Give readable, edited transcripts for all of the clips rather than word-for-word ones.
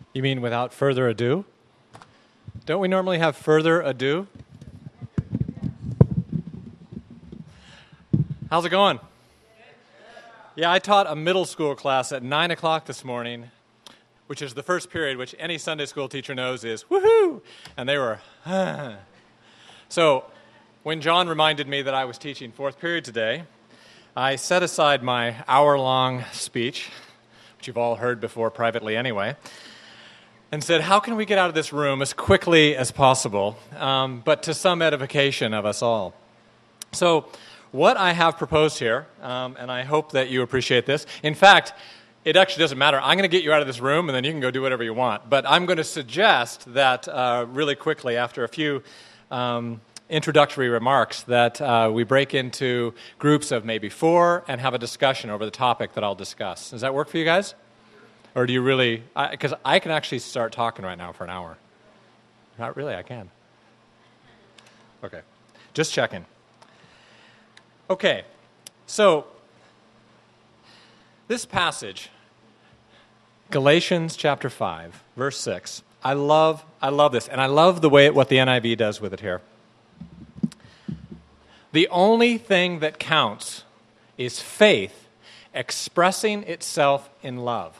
You mean without further ado? Don't we normally have further ado? How's it going? Yeah, I taught a middle school class at 9 o'clock this morning, which is the first period, which any Sunday school teacher knows is woohoo! And they were, So when John reminded me that I was teaching fourth period today, I set aside my hour-long speech, which you've all heard before privately anyway, and said, how can we get out of this room as quickly as possible, but to some edification of us all? So what I have proposed here, and I hope that you appreciate this. In fact, it actually doesn't matter. I'm going to get you out of this room, and then you can go do whatever you want. But I'm going to suggest that really quickly, after a few introductory remarks, that we break into groups of maybe 4 and have a discussion over the topic that I'll discuss. Does that work for you guys? Or do you really, because I can actually start talking right now for an hour. Not really, I can. Okay, just checking. Okay, so this passage, Galatians chapter 5, verse 6, I love this, and I love the way what the NIV does with it here. The only thing that counts is faith expressing itself in love.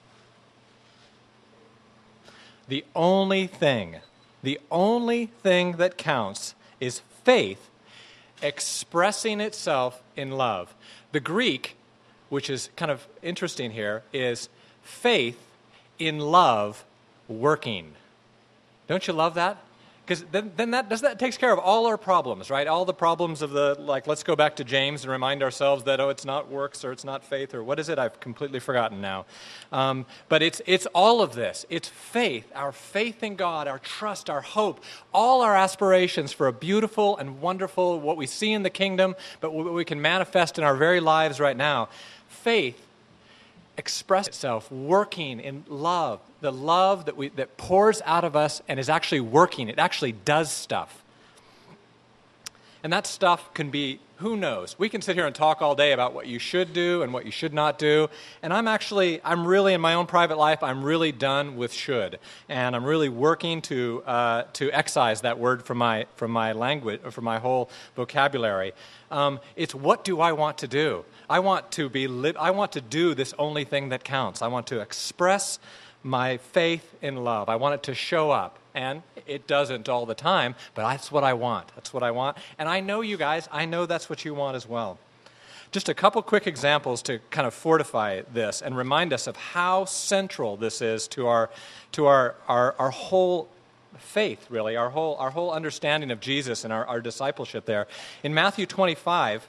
The only thing that counts is faith expressing itself in love. The Greek, which is kind of interesting here, is faith in love working. Don't you love that? Because then that takes care of all our problems, right? All the problems of let's go back to James and remind ourselves that, it's not works or it's not faith or what is it? I've completely forgotten now. But it's all of this. It's faith, our faith in God, our trust, our hope, all our aspirations for a beautiful and wonderful, what we see in the kingdom, but what we can manifest in our very lives right now. Faith express itself working in love, the love that pours out of us and is actually working. It actually does stuff. And that stuff can be, who knows? We can sit here and talk all day about what you should do and what you should not do. And I'm really in my own private life, I'm really done with should. And I'm really working to excise that word from my language, or from my whole vocabulary. It's what do I want to do? I want to do this only thing that counts. I want to express my faith in love. I want it to show up. And it doesn't all the time, but that's what I want. That's what I want. And I know you guys, I know that's what you want as well. Just a couple quick examples to kind of fortify this and remind us of how central this is to our whole faith, really, our whole understanding of Jesus and our discipleship there. In Matthew 25,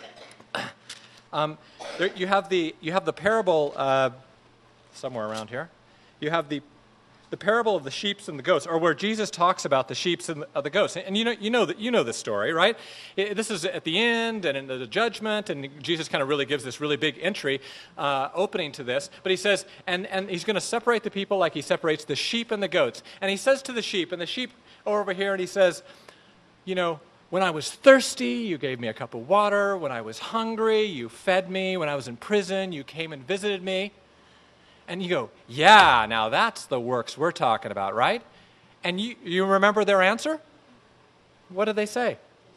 you have the parable somewhere around here. You have the parable of the sheep and the goats, or where Jesus talks about the sheep and the goats. And you know this story, right? This is at the end and in the judgment, and Jesus kind of really gives this really big entry opening to this. But he says, and he's going to separate the people like he separates the sheep and the goats. And he says to the sheep are over here, and he says, when I was thirsty, you gave me a cup of water. When I was hungry, you fed me. When I was in prison, you came and visited me. And you go, yeah, now that's the works we're talking about, right? And you remember their answer? What did they say?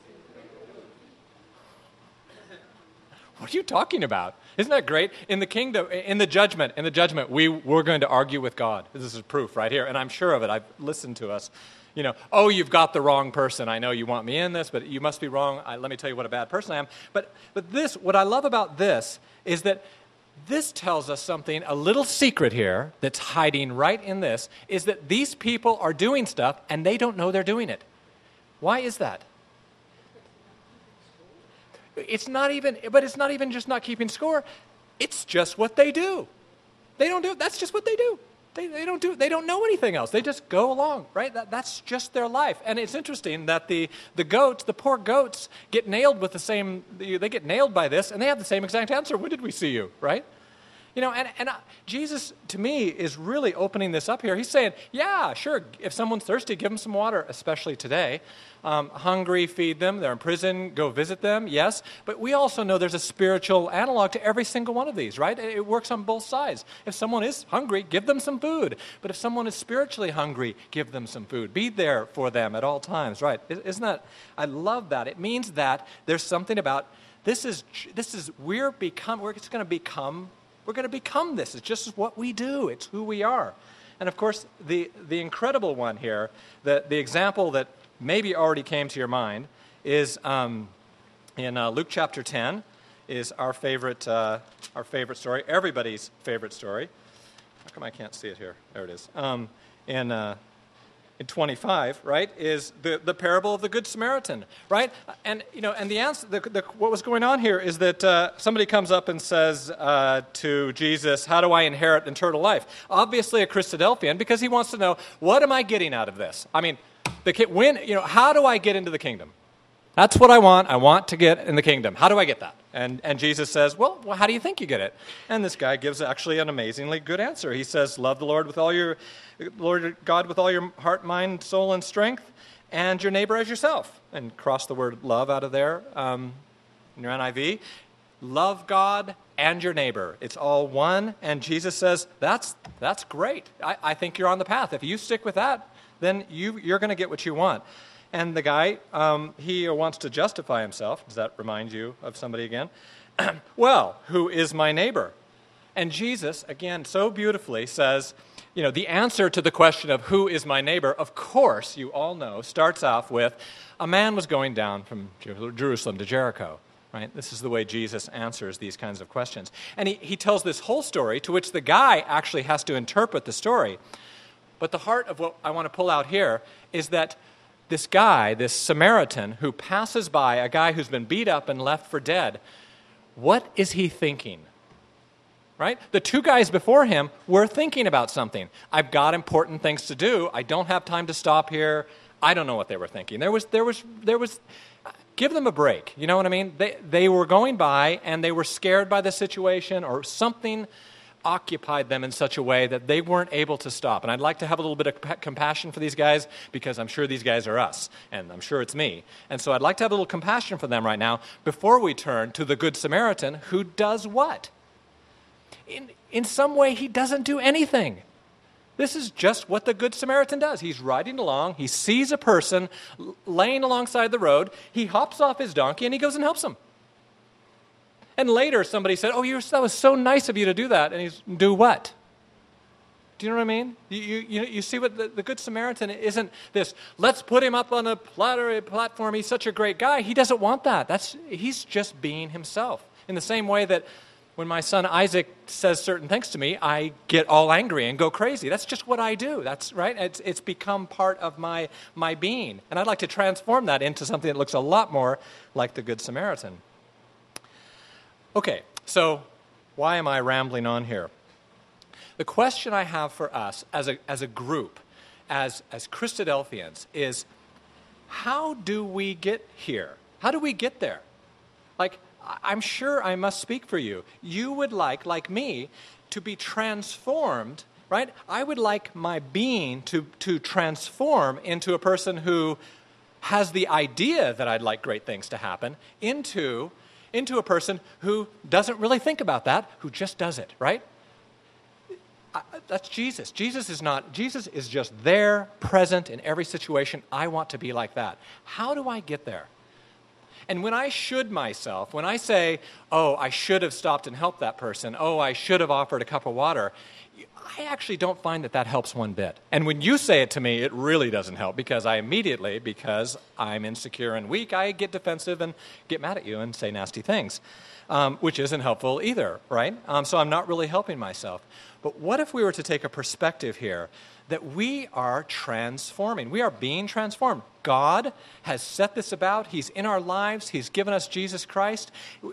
What are you talking about? Isn't that great? In the kingdom, in the judgment, we're going to argue with God. This is proof right here, and I'm sure of it. I've listened to us. You've got the wrong person. I know you want me in this, but you must be wrong. Let me tell you what a bad person I am. But what I love about this is that this tells us something, a little secret here that's hiding right in this, is that these people are doing stuff and they don't know they're doing it. Why is that? It's not even just not keeping score. It's just what they do. They don't do it. That's just what they do. They don't know anything else. They just go along, right? That's just their life. And it's interesting that the poor goats get nailed with they get nailed by this, and they have the same exact answer. When did we see you, right? Jesus, to me, is really opening this up here. He's saying, yeah, sure, if someone's thirsty, give them some water, especially today. Hungry, feed them. They're in prison, go visit them, yes. But we also know there's a spiritual analog to every single one of these, right? It works on both sides. If someone is hungry, give them some food. But if someone is spiritually hungry, give them some food. Be there for them at all times, right? Isn't that, I love that. It means that there's something about, we're going to become this. It's just what we do. It's who we are. And of course, the incredible one here, the example that maybe already came to your mind is in Luke chapter 10 is our favorite story, everybody's favorite story. How come I can't see it here? There it is. In 25, right, is the parable of the Good Samaritan, right? And the answer, what was going on here is that somebody comes up and says to Jesus, "How do I inherit eternal life?" Obviously, a Christadelphian, because he wants to know, what am I getting out of this? I mean, how do I get into the kingdom? That's what I want. I want to get in the kingdom. How do I get that? And Jesus says, well, how do you think you get it? And this guy gives actually an amazingly good answer. He says, love the Lord God with all your heart, mind, soul, and strength, and your neighbor as yourself. And cross the word love out of there in your NIV. Love God and your neighbor. It's all one. And Jesus says, that's great. I think you're on the path. If you stick with that, then you're going to get what you want. And the guy, he wants to justify himself. Does that remind you of somebody again? Well, who is my neighbor? And Jesus, again, so beautifully says, the answer to the question of who is my neighbor, of course, you all know, starts off with, a man was going down from Jerusalem to Jericho. Right? This is the way Jesus answers these kinds of questions. And he tells this whole story to which the guy actually has to interpret the story. But the heart of what I want to pull out here is that this guy, this Samaritan, who passes by a guy who's been beat up and left for dead, what is he thinking? Right? The two guys before him were thinking about something. I've got important things to do. I don't have time to stop here. I don't know what they were thinking. There was. Give them a break. You know what I mean? They were going by and they were scared by the situation, or something occupied them in such a way that they weren't able to stop. And I'd like to have a little bit of compassion for these guys, because I'm sure these guys are us, and I'm sure it's me. And so I'd like to have a little compassion for them right now before we turn to the Good Samaritan, who does what? In some way, he doesn't do anything. This is just what the Good Samaritan does. He's riding along, he sees a person laying alongside the road, he hops off his donkey, and he goes and helps him. And later somebody said, that was so nice of you to do that. And he's, do what? Do you know what I mean? You see what the Good Samaritan isn't this, let's put him up on a platform, he's such a great guy. He doesn't want that. He's just being himself. In the same way that when my son Isaac says certain things to me, I get all angry and go crazy. That's just what I do. That's right. It's become part of my being. And I'd like to transform that into something that looks a lot more like the Good Samaritan. Okay, so why am I rambling on here? The question I have for us as a group, as Christadelphians, is how do we get here? How do we get there? Like, I'm sure I must speak for you. You would like me, to be transformed, right? I would like my being to transform into a person who has the idea that I'd like great things to happen, into a person who doesn't really think about that, who just does it, right? That's Jesus. Jesus is just there, present in every situation. I want to be like that. How do I get there? And when I should myself, when I say, I should have stopped and helped that person, I should have offered a cup of water, I actually don't find that helps one bit. And when you say it to me, it really doesn't help, because because I'm insecure and weak, I get defensive and get mad at you and say nasty things, which isn't helpful either, right? So I'm not really helping myself. But what if we were to take a perspective here that we are transforming? We are being transformed. God has set this about. He's in our lives. He's given us Jesus Christ.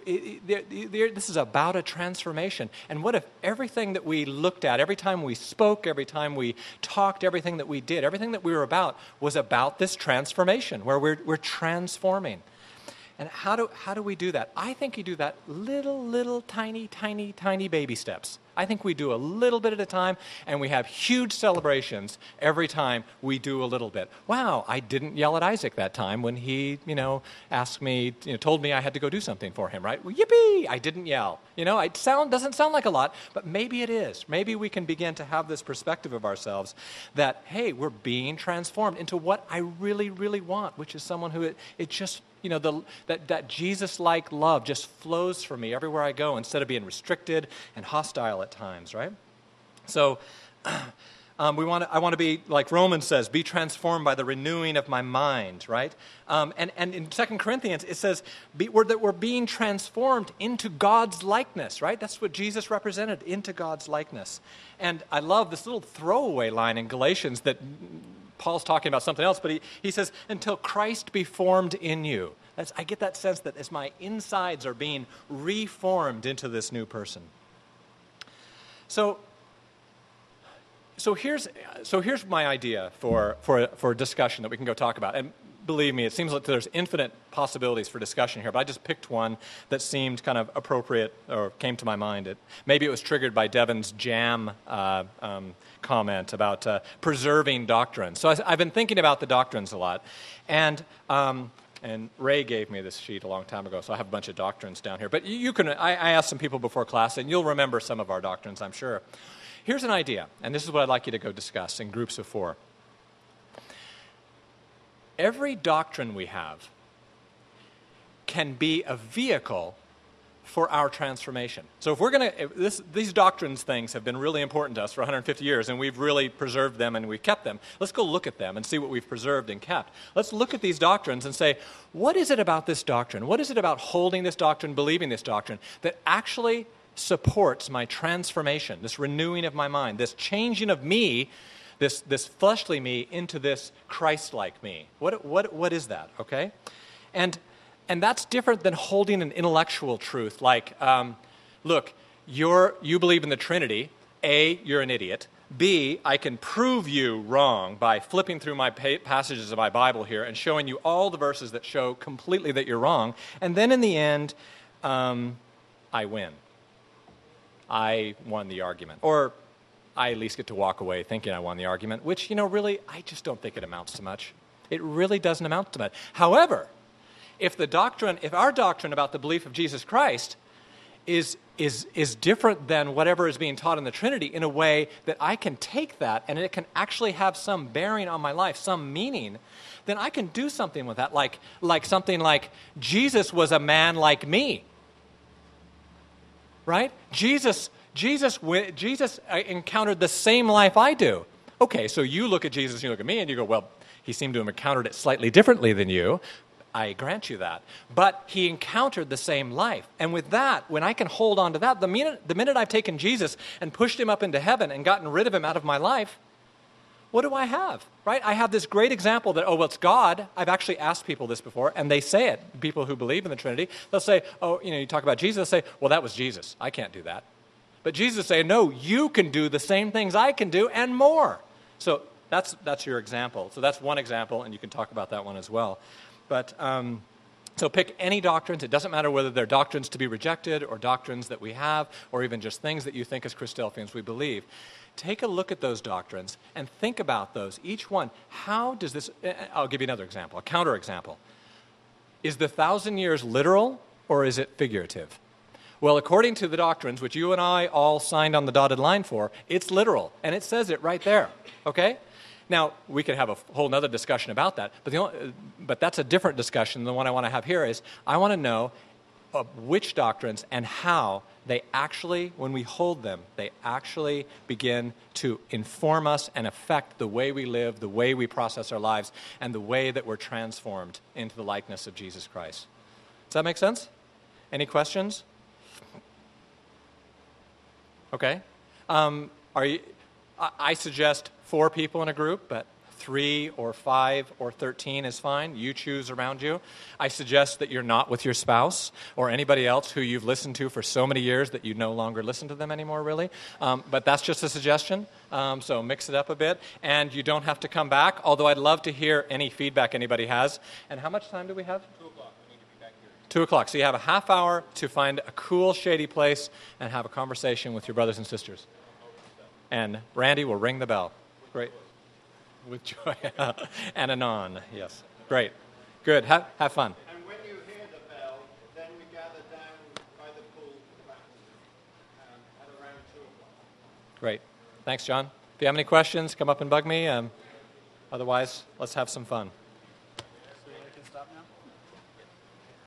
This is about a transformation. And what if everything that we looked at, every time we spoke, every time we talked, everything that we did, everything that we were about was about this transformation, where we're transforming? And how do we do that? I think you do that little, tiny, tiny, tiny baby steps. I think we do a little bit at a time, and we have huge celebrations every time we do a little bit. Wow, I didn't yell at Isaac that time when he, asked me, told me I had to go do something for him, right? Well, yippee! I didn't yell. It doesn't sound like a lot, but maybe it is. Maybe we can begin to have this perspective of ourselves that, hey, we're being transformed into what I really, really want, which is someone who it just, that Jesus-like love just flows from me everywhere I go instead of being restricted and hostile at times, right? So I want to be, like Romans says, be transformed by the renewing of my mind, right? And in 2 Corinthians, it says that we're being transformed into God's likeness, right? That's what Jesus represented, into God's likeness. And I love this little throwaway line in Galatians that Paul's talking about something else, but he says, until Christ be formed in you. I get that sense that as my insides are being reformed into this new person. So here's my idea for discussion that we can go talk about. And believe me, it seems like there's infinite possibilities for discussion here, but I just picked one that seemed kind of appropriate or came to my mind. Maybe it was triggered by Devin's jam comment about preserving doctrines. So I've been thinking about the doctrines a lot. And Ray gave me this sheet a long time ago, so I have a bunch of doctrines down here. But I asked some people before class, and you'll remember some of our doctrines, I'm sure. Here's an idea, and this is what I'd like you to go discuss in groups of 4. Every doctrine we have can be a vehicle for our transformation. So if we're going to, these doctrines things have been really important to us for 150 years, and we've really preserved them and we've kept them. Let's go look at them and see what we've preserved and kept. Let's look at these doctrines and say, what is it about this doctrine? What is it about holding this doctrine, believing this doctrine, that actually supports my transformation, this renewing of my mind, this changing of me, this fleshly me into this Christ-like me? What is that, okay? And that's different than holding an intellectual truth like, look, you believe in the Trinity. A, you're an idiot. B, I can prove you wrong by flipping through my passages of my Bible here and showing you all the verses that show completely that you're wrong. And then in the end, I win. I won the argument. Or I at least get to walk away thinking I won the argument, which, really, I just don't think it amounts to much. It really doesn't amount to much. However, if our doctrine about the belief of Jesus Christ is different than whatever is being taught in the Trinity in a way that I can take that and it can actually have some bearing on my life, some meaning, then I can do something with that, like something like Jesus was a man like me, right? Jesus encountered the same life I do. Okay, so you look at Jesus and you look at me and you go, well, he seemed to have encountered it slightly differently than you. I grant you that. But he encountered the same life. And with that, when I can hold on to that, the minute I've taken Jesus and pushed him up into heaven and gotten rid of him out of my life, what do I have, right? I have this great example that, it's God. I've actually asked people this before, and they say it. People who believe in the Trinity, they'll say, you talk about Jesus, they'll say, well, that was Jesus. I can't do that. But Jesus say, no, you can do the same things I can do and more. So that's your example. So that's one example, and you can talk about that one as well. But so pick any doctrines. It doesn't matter whether they're doctrines to be rejected or doctrines that we have or even just things that you think as Christadelphians we believe. Take a look at those doctrines and think about those. Each one, how does this... I'll give you another example, a counterexample. Is the 1,000 years literal or is it figurative? Well, according to the doctrines, which you and I all signed on the dotted line for, it's literal, and it says it right there, okay? Now, we could have a whole other discussion about that, but that's a different discussion. The one I want to have here is I want to know which doctrines and how they actually, when we hold them, they actually begin to inform us and affect the way we live, the way we process our lives, and the way that we're transformed into the likeness of Jesus Christ. Does that make sense? Any questions? Okay. I suggest 4 people in a group, but 3 or 5 or 13 is fine. You choose around you. I suggest that you're not with your spouse or anybody else who you've listened to for so many years that you no longer listen to them anymore, really. But that's just a suggestion. So mix it up a bit. And you don't have to come back, although I'd love to hear any feedback anybody has. And how much time do we have? 2 o'clock. We need to be back here. 2 o'clock. So you have a half hour to find a cool, shady place and have a conversation with your brothers and sisters. And Randy will ring the bell. Great. With joy. And anon, yes. Great. Good. Have fun. And when you hear the bell, then we gather down by the pool at around 2 o'clock. Great. Thanks, John. If you have any questions, come up and bug me. Otherwise, let's have some fun. So I can stop now?